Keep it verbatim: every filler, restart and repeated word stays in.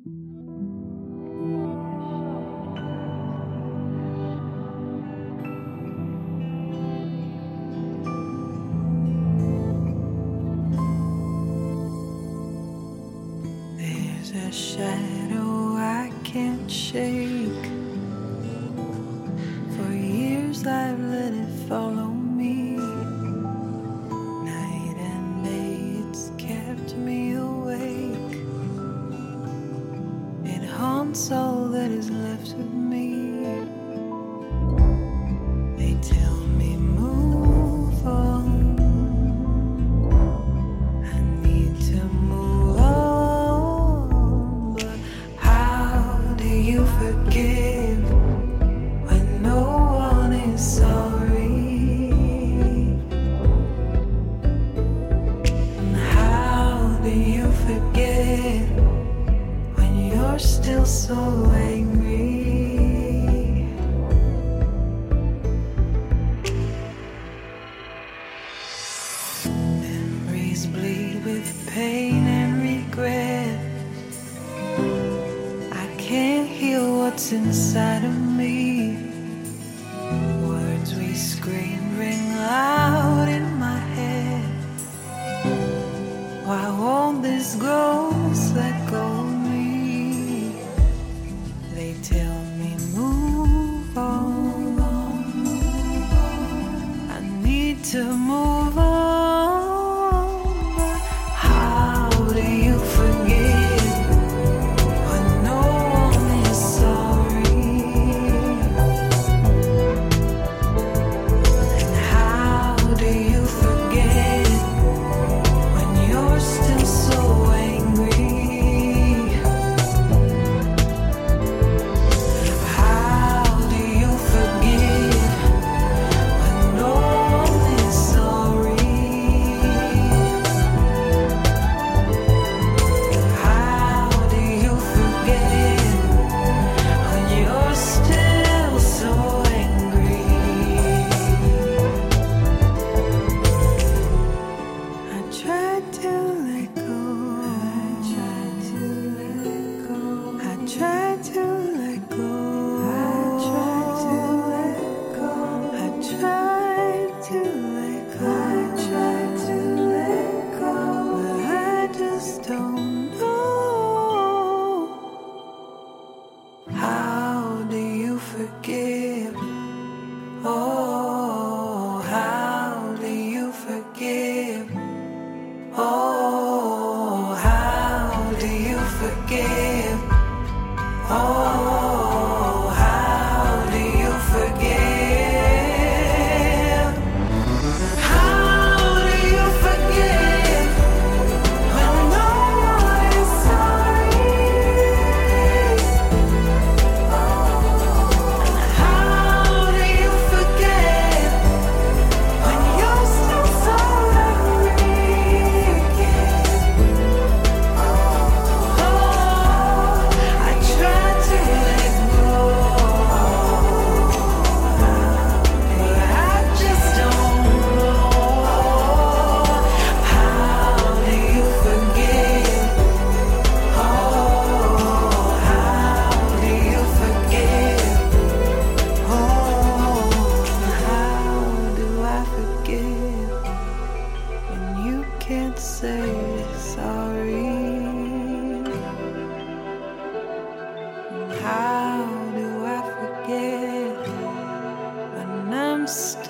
There's a shadow I can't shake. For years I've let it follow me. Night and day it's kept me awake. It haunts all that is left of me. They tell me move on. I need to move on. But how do you forgive when no one is sorry? And how do you forget when you're still so angry? Memories bleed with pain and regret. I can't heal what's inside of me. Words we scream ring loud in my head. Why won't this ghost let go of me? They tell me move on. I need to move on. But how do you forgive when no one is sorry? And how do you forget when you're still so angry? How do you forgive when no one is sorry? How do you forget when you're still so angry? I tried to let go. I tried to let go. I tried to let go. I tried to let go. I tried to let go. I tried to let go. But I just don't know. How do you forgive? Oh, how do you forgive? Oh, how do you forgive? Oh, how do you forgive? How do you forgive when no one is sorry? And how do you forget when you're still so angry? Oh, I tried to let go, but I just don't know. How do you forgive? Oh, how do you forgive? Oh, how do I forgive when you can't say sorry? And how do I forget when I'm scared?